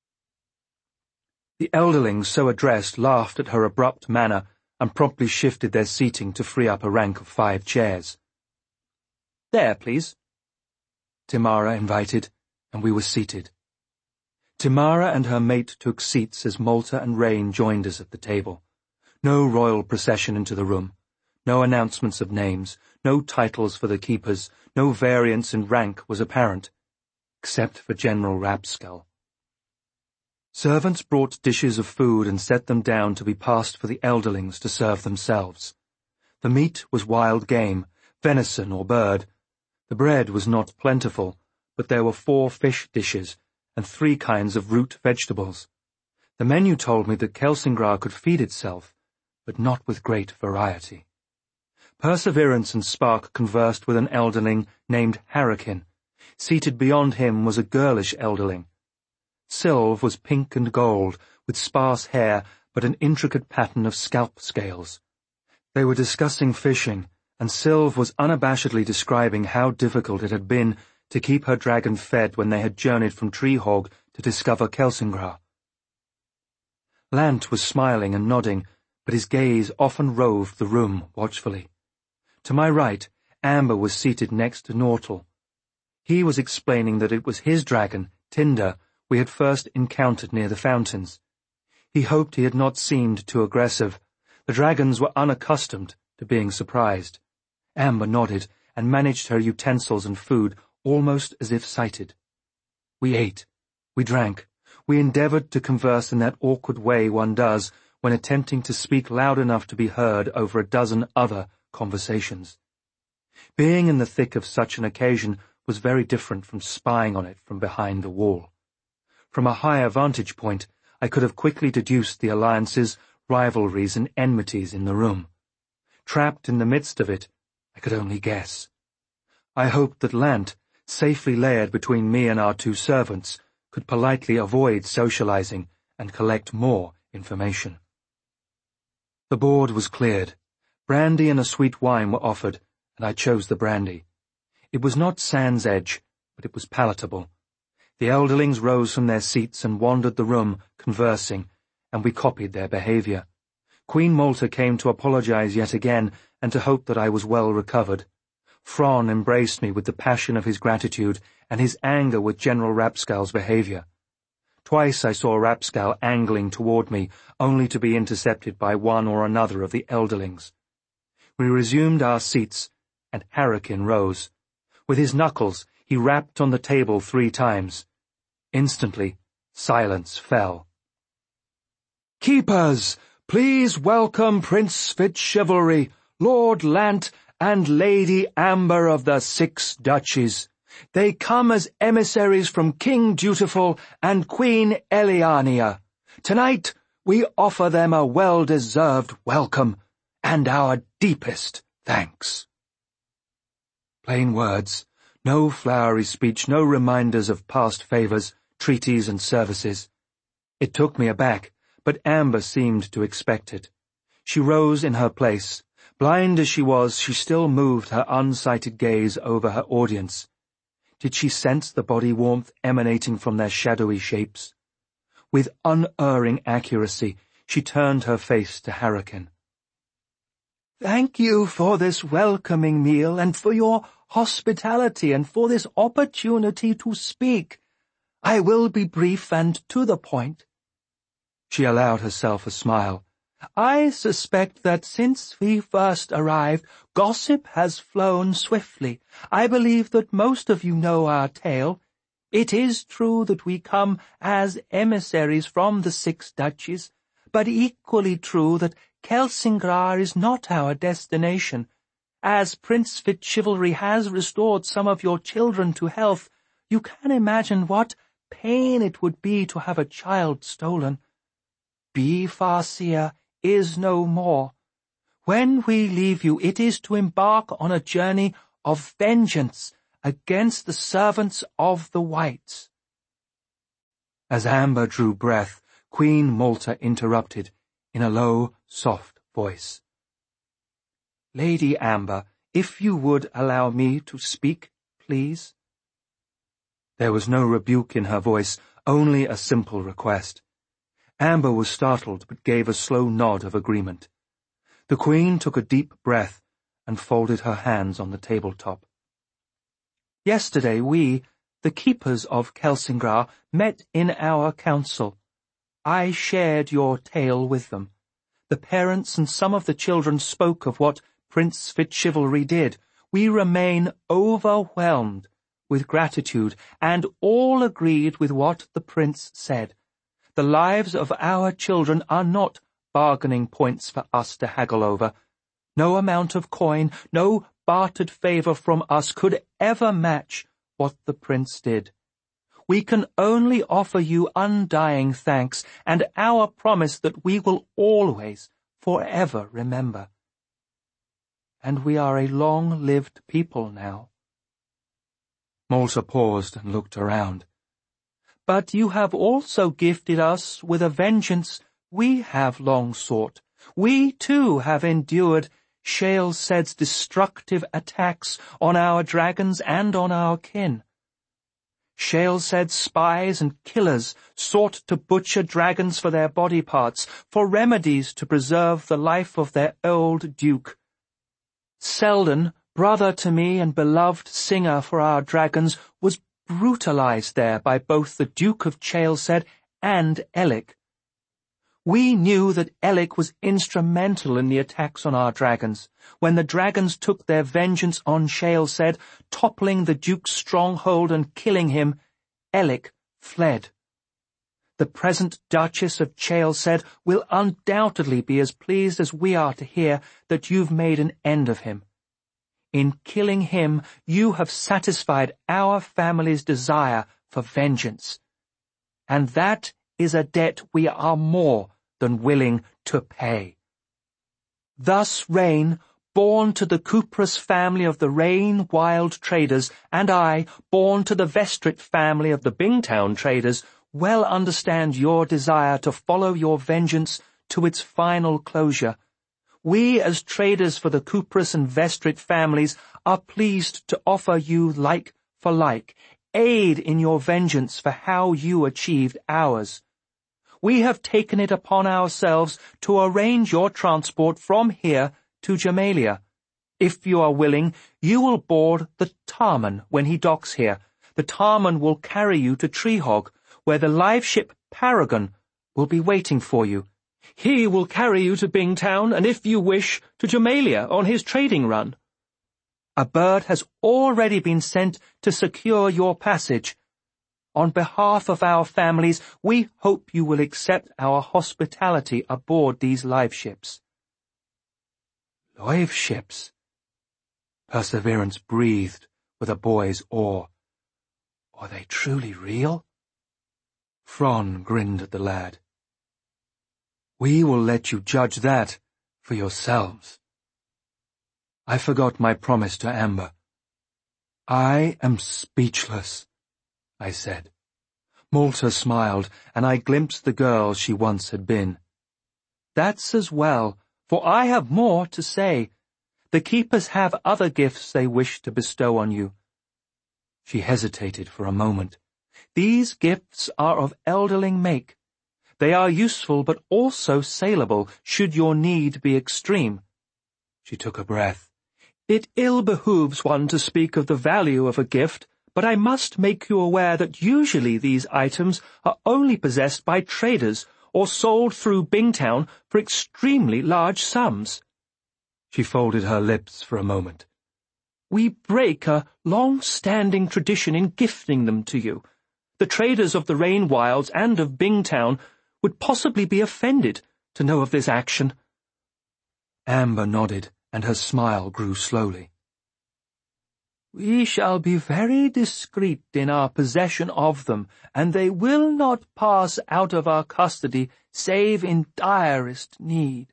The elderlings so addressed laughed at her abrupt manner and promptly shifted their seating to free up a rank of five chairs. "There, please," Timara invited, and we were seated. Timara and her mate took seats as Malta and Rain joined us at the table. No royal procession into the room, no announcements of names, no titles for the keepers, no variance in rank was apparent, except for General Rapskull. Servants brought dishes of food and set them down to be passed for the elderlings to serve themselves. The meat was wild game, venison or bird. The bread was not plentiful, but there were four fish dishes and three kinds of root vegetables. The menu told me that Kelsingrar could feed itself, but not with great variety. Perseverance and Spark conversed with an elderling named Harrican. Seated beyond him was a girlish elderling. Sylve was pink and gold, with sparse hair but an intricate pattern of scalp scales. They were discussing fishing, and Sylve was unabashedly describing how difficult it had been to keep her dragon fed when they had journeyed from Treehog to discover Kelsingrar. Lant was smiling and nodding, but his gaze often roved the room watchfully. To my right, Amber was seated next to Nortal. He was explaining that it was his dragon, Tinder, we had first encountered near the fountains. He hoped he had not seemed too aggressive. The dragons were unaccustomed to being surprised. Amber nodded and managed her utensils and food almost as if sighted. We ate. We drank. We endeavoured to converse in that awkward way one does when attempting to speak loud enough to be heard over a dozen other conversations. Being in the thick of such an occasion was very different from spying on it from behind the wall. From a higher vantage point, I could have quickly deduced the alliances, rivalries, and enmities in the room. Trapped in the midst of it, I could only guess. I hoped that Lant, safely layered between me and our two servants, could politely avoid socializing and collect more information. The board was cleared. Brandy and a sweet wine were offered, and I chose the brandy. It was not Sand's Edge, but it was palatable. The elderlings rose from their seats and wandered the room, conversing, and we copied their behaviour. Queen Malta came to apologize yet again and to hope that I was well recovered. Fron embraced me with the passion of his gratitude and his anger with General Rapskull's behaviour. Twice I saw Rapskull angling toward me, only to be intercepted by one or another of the elderlings. We resumed our seats, and Harrican rose. With his knuckles, he rapped on the table three times. Instantly, silence fell. "Keepers, please welcome Prince Fitzchivalry, Lord Lant, and Lady Amber of the Six Duchies. They come as emissaries from King Dutiful and Queen Eliania. Tonight, we offer them a well-deserved welcome and our deepest thanks." Plain words, no flowery speech, no reminders of past favours, treaties and services. It took me aback, but Amber seemed to expect it. She rose in her place, Blind as she was, she still moved her unsighted gaze over her audience. Did she sense the body warmth emanating from their shadowy shapes? With unerring accuracy, she turned her face to Harrikin. "Thank you for this welcoming meal, and for your hospitality, and for this opportunity to speak. I will be brief and to the point." She allowed herself a smile. "I suspect that since we first arrived, gossip has flown swiftly. I believe that most of you know our tale. It is true that we come as emissaries from the Six Duchies, but equally true that Kelsingrar is not our destination. As Prince Fitzchivalry has restored some of your children to health, you can imagine what pain it would be to have a child stolen. Be Farseer is no more. When we leave you, it is to embark on a journey of vengeance against the servants of the Whites." As Amber drew breath, Queen Malta interrupted in a low, soft voice. "Lady Amber, if you would allow me to speak, please." There was no rebuke in her voice, only a simple request. Amber was startled, but gave a slow nod of agreement. The Queen took a deep breath and folded her hands on the tabletop. "Yesterday we, the keepers of Kelsingrar, met in our council. I shared your tale with them. The parents and some of the children spoke of what Prince Fitzchivalry did. We remain overwhelmed with gratitude, and all agreed with what the prince said. The lives of our children are not bargaining points for us to haggle over. No amount of coin, no bartered favor from us could ever match what the prince did. We can only offer you undying thanks and our promise that we will always, forever remember. And we are a long-lived people now." Malta paused and looked around. "But you have also gifted us with a vengeance we have long sought. We, too, have endured Shaelsed's destructive attacks on our dragons and on our kin. Shaelsed's spies and killers sought to butcher dragons for their body parts, for remedies to preserve the life of their old duke. Selden, brother to me and beloved singer for our dragons, was brutalized there by both the Duke of Shaelsed and Ellic. We knew that Ellic was instrumental in the attacks on our dragons. When the dragons took their vengeance on Shaelsed, toppling the Duke's stronghold and killing him, Ellic fled. The present Duchess of Shaelsed will undoubtedly be as pleased as we are to hear that you've made an end of him. In killing him, you have satisfied our family's desire for vengeance. And that is a debt we are more than willing to pay. Thus Rain, born to the Cuprous family of the Rain Wild traders, and I, born to the Vestrit family of the Bingtown traders, well understand your desire to follow your vengeance to its final closure. We, as traders for the Cuprous and Vestrit families, are pleased to offer you like for like, aid in your vengeance for how you achieved ours. We have taken it upon ourselves to arrange your transport from here to Jamalia. If you are willing, you will board the Tarman when he docks here. The Tarman will carry you to Treehog, where the live ship Paragon will be waiting for you. He will carry you to Bingtown, and if you wish, to Jamalia on his trading run. A bird has already been sent to secure your passage. On behalf of our families, we hope you will accept our hospitality aboard these live ships." Live ships? Perseverance breathed with a boy's awe. Are they truly real? Fron grinned at the lad. We will let you judge that for yourselves. I forgot my promise to Amber. I am speechless, I said. Malta smiled, and I glimpsed the girl she once had been. That's as well, for I have more to say, The keepers have other gifts they wish to bestow on you." She hesitated for a moment. "These gifts are of elderling make. They are useful but also saleable, should your need be extreme." She took a breath. "It ill behooves one to speak of the value of a gift, but I must make you aware that usually these items are only possessed by traders or sold through Bingtown for extremely large sums." She folded her lips for a moment. "We break a long-standing tradition in gifting them to you. The traders of the Rain Wilds and of Bingtown would possibly be offended to know of this action." Amber nodded, and her smile grew slowly. "We shall be very discreet in our possession of them, and they will not pass out of our custody save in direst need."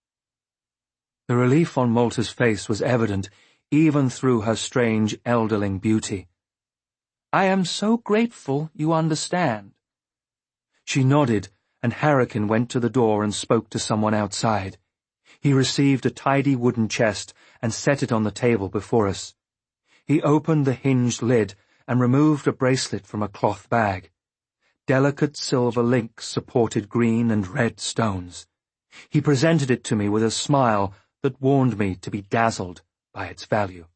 The relief on Malta's face was evident, even through her strange elderling beauty. "I am so grateful you understand." She nodded, and Harrikin went to the door and spoke to someone outside. He received a tidy wooden chest and set it on the table before us. He opened the hinged lid and removed a bracelet from a cloth bag. Delicate silver links supported green and red stones. He presented it to me with a smile that warned me to be dazzled by its value.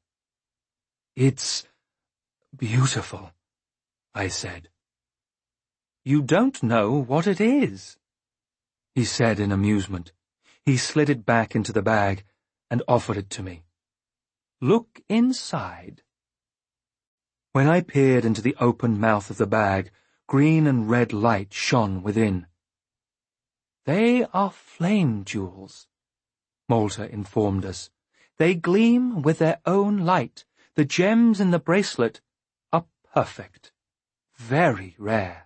"It's beautiful," I said. "You don't know what it is," he said in amusement. He slid it back into the bag and offered it to me. "Look inside." When I peered into the open mouth of the bag, green and red light shone within. "They are flame jewels," Malta informed us. "They gleam with their own light. The gems in the bracelet are perfect. Very rare."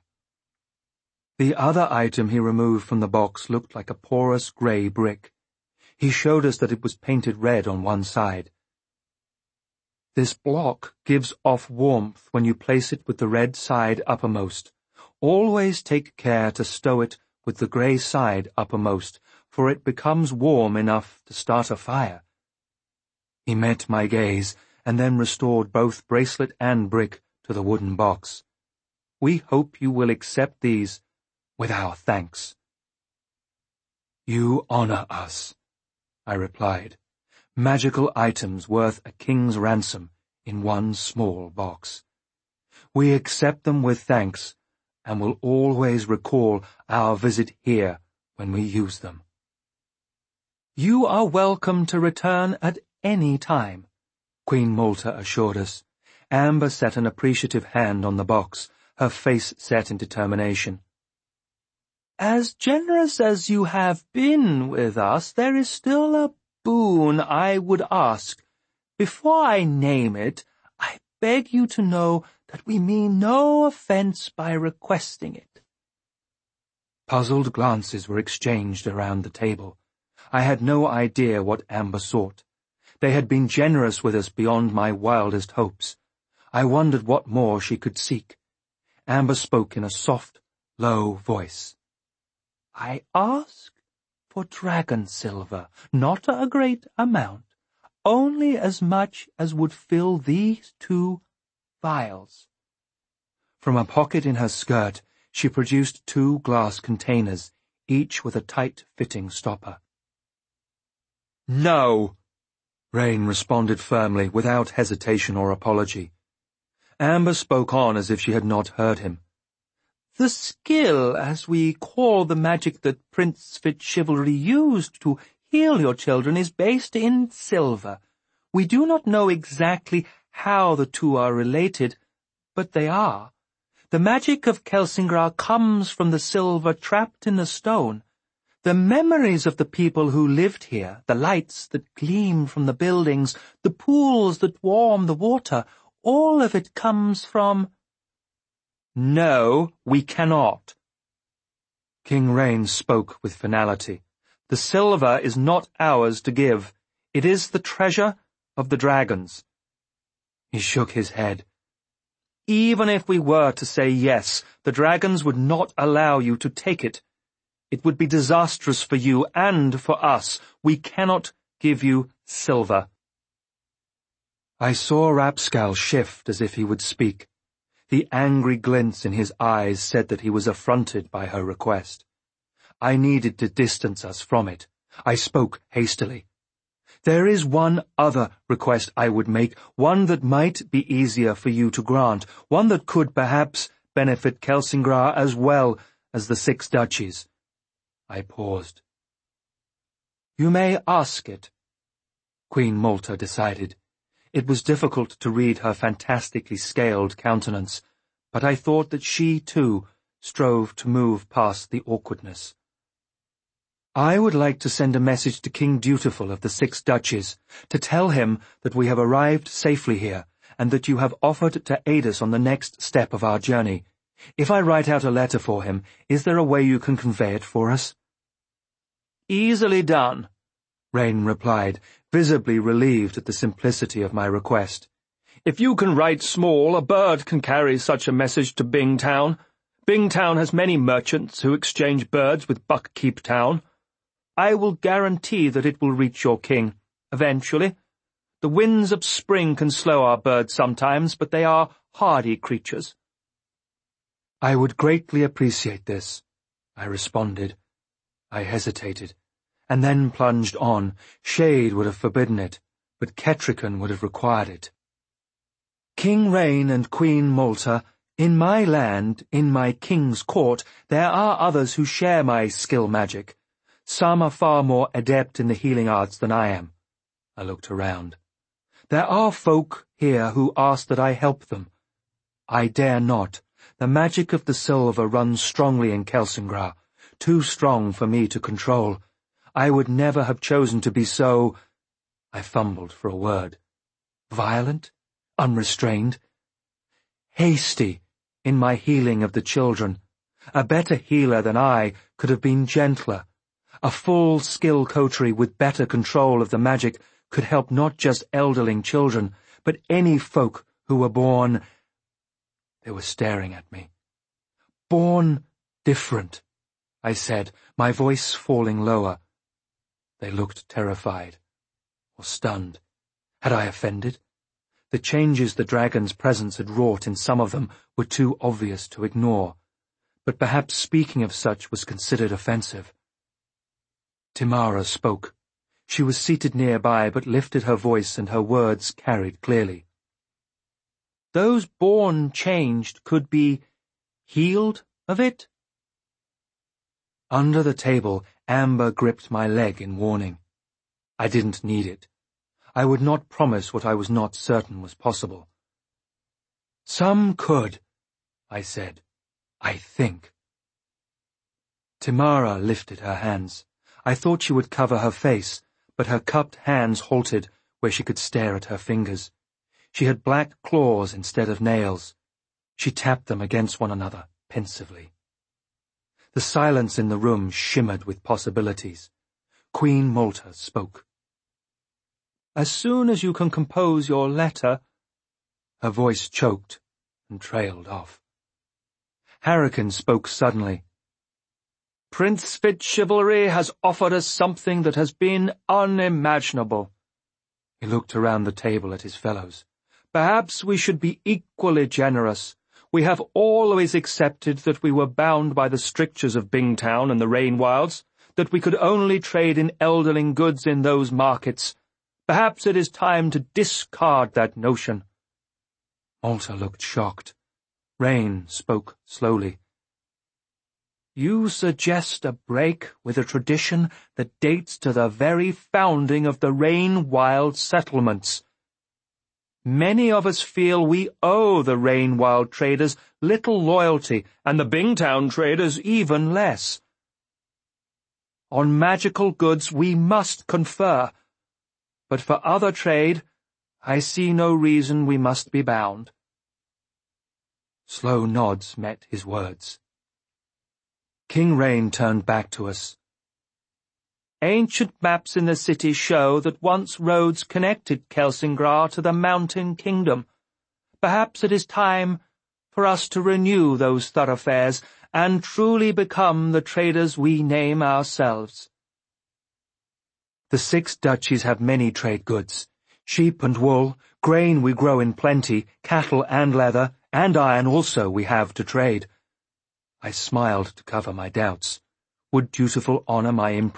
The other item he removed from the box looked like a porous grey brick. He showed us that it was painted red on one side. "This block gives off warmth when you place it with the red side uppermost. Always take care to stow it with the grey side uppermost, for it becomes warm enough to start a fire." He met my gaze, and then restored both bracelet and brick to the wooden box. "We hope you will accept these with our thanks." "You honor us," I replied. Magical items worth a king's ransom in one small box. "We accept them with thanks, and will always recall our visit here when we use them." "You are welcome to return at any time," Queen Malta assured us. Amber set an appreciative hand on the box, her face set in determination. "As generous as you have been with us, there is still a boon I would ask. Before I name it, I beg you to know that we mean no offense by requesting it." Puzzled glances were exchanged around the table. I had no idea what Amber sought. They had been generous with us beyond my wildest hopes. I wondered what more she could seek. Amber spoke in a soft, low voice. "I ask for dragon silver, not a great amount, only as much as would fill these two vials." From a pocket in her skirt, she produced two glass containers, each with a tight-fitting stopper. "No!" Rain responded firmly, without hesitation or apology. Amber spoke on as if she had not heard him. "The skill, as we call the magic that Prince Fitzchivalry used to heal your children, is based in silver. We do not know exactly how the two are related, but they are. The magic of Kelsingrar comes from the silver trapped in the stone. The memories of the people who lived here, the lights that gleam from the buildings, the pools that warm the water, all of it comes from—" "No, we cannot." King Rain spoke with finality. "The silver is not ours to give. It is the treasure of the dragons." He shook his head. "Even if we were to say yes, the dragons would not allow you to take it. It would be disastrous for you and for us. We cannot give you silver." I saw Rapskal shift as if he would speak. The angry glints in his eyes said that he was affronted by her request. I needed to distance us from it. I spoke hastily. There is one other request I would make, one that might be easier for you to grant, one that could perhaps benefit Kelsingrar as well as the six duchies. I paused. You may ask it, Queen Malta decided. It was difficult to read her fantastically scaled countenance, but I thought that she, too, strove to move past the awkwardness. I would like to send a message to King Dutiful of the Six Duchies, to tell him that we have arrived safely here, and that you have offered to aid us on the next step of our journey. If I write out a letter for him, is there a way you can convey it for us? Easily done, Rain replied, visibly relieved at the simplicity of my request. If you can write small, a bird can carry such a message to Bingtown. Bingtown has many merchants who exchange birds with Buckkeep Town. I will guarantee that it will reach your king, eventually. The winds of spring can slow our birds sometimes, but they are hardy creatures. I would greatly appreciate this, I responded. I hesitated, and then plunged on. Shade would have forbidden it, but Ketrican would have required it. King Rain and Queen Malta, in my land, in my king's court, there are others who share my skill magic. Some are far more adept in the healing arts than I am. I looked around. There are folk here who ask that I help them. I dare not. The magic of the silver runs strongly in Kelsingrar, too strong for me to control. I would never have chosen to be so— I fumbled for a word. Violent? Unrestrained? Hasty in my healing of the children. A better healer than I could have been gentler. A full skill coterie with better control of the magic could help not just elderling children, but any folk who were born— They were staring at me. Born different, I said, my voice falling lower. They looked terrified, or stunned. Had I offended? The changes the dragon's presence had wrought in some of them were too obvious to ignore, but perhaps speaking of such was considered offensive. Timara spoke. She was seated nearby, but lifted her voice and her words carried clearly. Those born changed could be healed of it? Under the table, Amber gripped my leg in warning. I didn't need it. I would not promise what I was not certain was possible. Some could, I said. I think. Timara lifted her hands. I thought she would cover her face, but her cupped hands halted where she could stare at her fingers. She had black claws instead of nails. She tapped them against one another, pensively. The silence in the room shimmered with possibilities. Queen Malta spoke. As soon as you can compose your letter— Her voice choked and trailed off. Harrican spoke suddenly. Prince Fitzchivalry has offered us something that has been unimaginable. He looked around the table at his fellows. Perhaps we should be equally generous. We have always accepted that we were bound by the strictures of Bingtown and the Rainwilds, that we could only trade in elderling goods in those markets. Perhaps it is time to discard that notion. Malta looked shocked. Rain spoke slowly. You suggest a break with a tradition that dates to the very founding of the Rainwild settlements. Many of us feel we owe the Rainwild traders little loyalty, and the Bingtown traders even less. On magical goods we must confer, but for other trade, I see no reason we must be bound. Slow nods met his words. King Rain turned back to us. Ancient maps in the city show that once roads connected Kelsingrar to the Mountain Kingdom. Perhaps it is time for us to renew those thoroughfares and truly become the traders we name ourselves. The six duchies have many trade goods. Sheep and wool, grain we grow in plenty, cattle and leather, and iron also we have to trade. I smiled to cover my doubts. Would dutiful honour my